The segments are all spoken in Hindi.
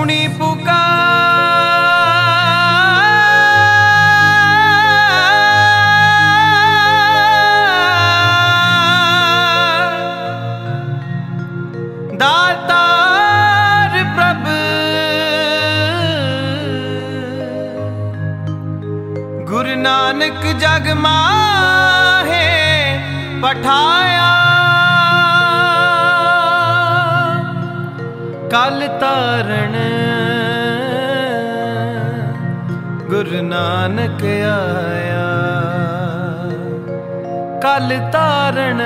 सुनी पुकार दातार प्रभु गुरु नानक जग माहे पठाया कल तारण गुरु नानक आया कल तारण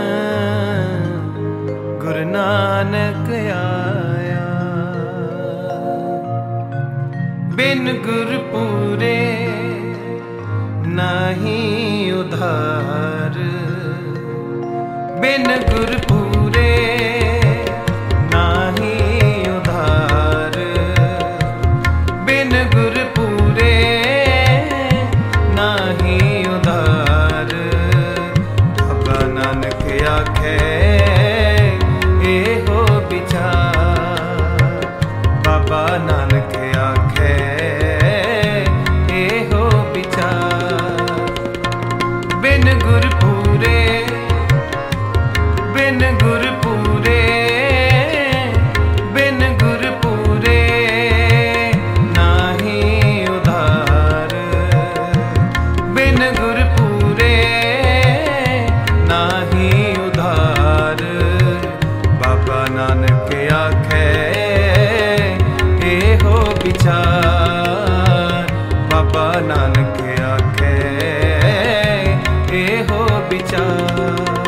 गुरु नानक आया। बिन गुर पूरे नहीं उधार बिन गुर पूरे नहीं उधार बिन गुर पूरे नहीं उधार। बाबा नानक आखे एहो विचार बाबा नानक आखे एहो विचार। बिन गुर पूरे बिन गुर पूरे बिन गुर पूरे नाही उधार बिन गुर पूरे नाही उधार। बाबा नानक आखे एहो विचार बाबा नानक आखे एहो विचार।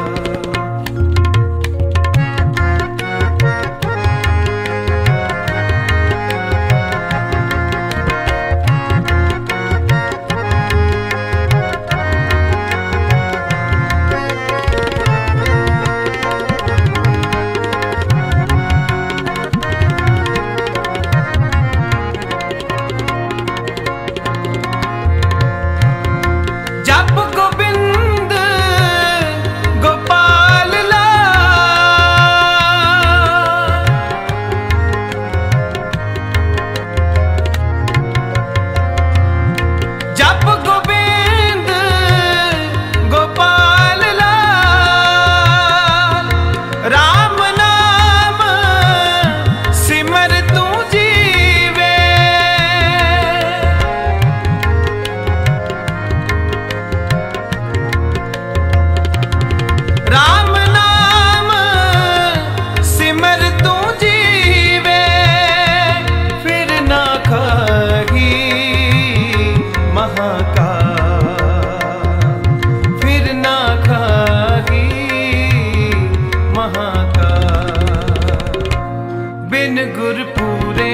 बिन गुर पूरे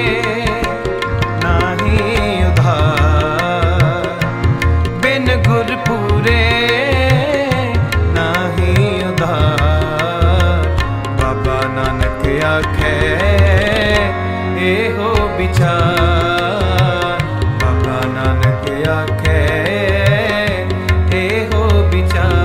नहीं उधार बिन गुर पूरे नहीं उधार। बाबा नानक आखे एहो विचार बाबा नानक आखे एहो विचार।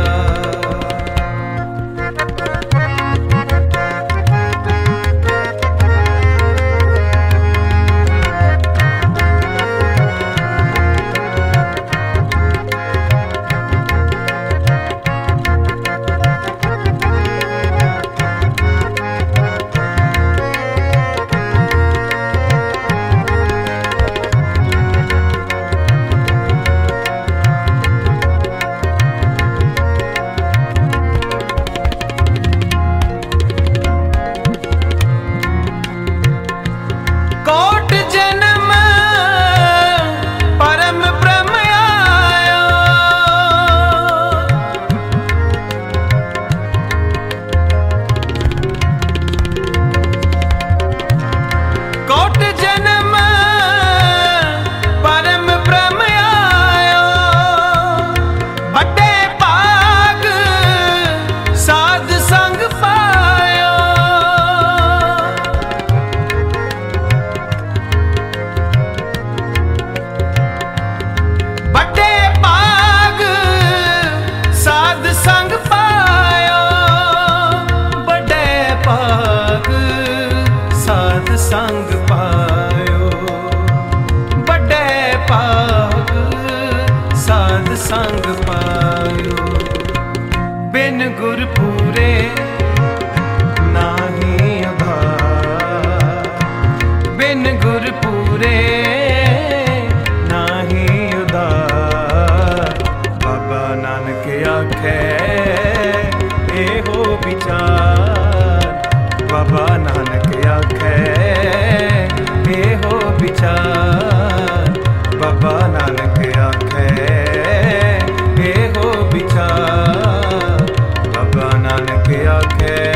संग पायो गुर पूरे नाही उधार, बिन गुर पूरे नाही उधार। बाबा नानक आखे एहो विचार, बाबा नानक आखे एहो विचार, बाबा नानक आखे एहो विचार, बाबा नानक आखे।